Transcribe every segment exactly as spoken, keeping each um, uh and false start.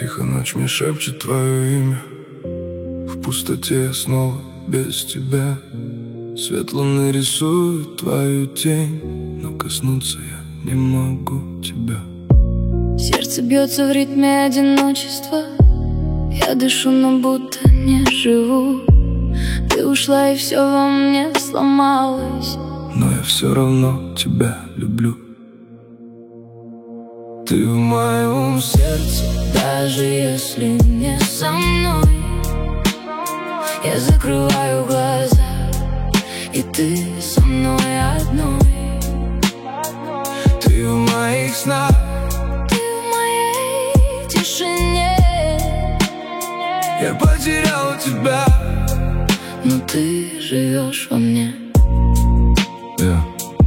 Тихо ночь мне шепчет твое имя. В пустоте я снова без тебя. Свет луны рисует твою тень, но коснуться я не могу тебя. Сердце бьется в ритме одиночества. Я дышу, но будто не живу. Ты ушла, и все во мне сломалось, но я все равно тебя люблю. Ты в моем сердце, даже если не со мной. Я закрываю глаза, и ты со мной одной. Ты в моих снах, ты в моей тишине. Я потерял тебя, но ты живешь во мне. yeah.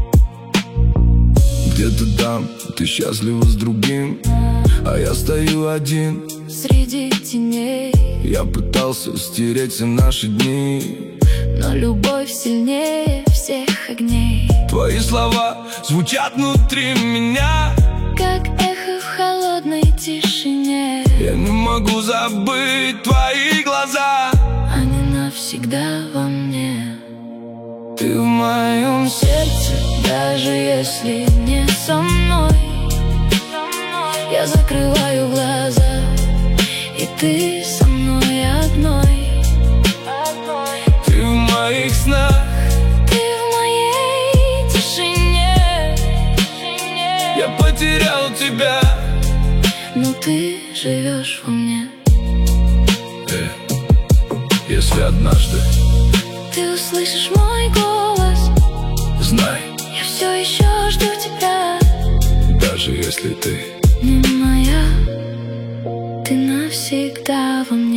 Где-то там ты счастлива с другим, а я стою один среди теней. Я пытался стереть все наши дни, но любовь сильнее всех огней. Твои слова звучат внутри меня, как эхо в холодной тишине. Я не могу забыть твои глаза, они навсегда во мне. Ты в моем сердце, даже если не со мной. Я закрываю глаза, и ты со мной одной. Ты в моих снах, ты в моей тишине. Я потерял тебя, но ты живешь во мне. э, Если однажды ты услышишь мой голос, знай, я все еще жду тебя. Даже если ты не моя, ты навсегда во мне.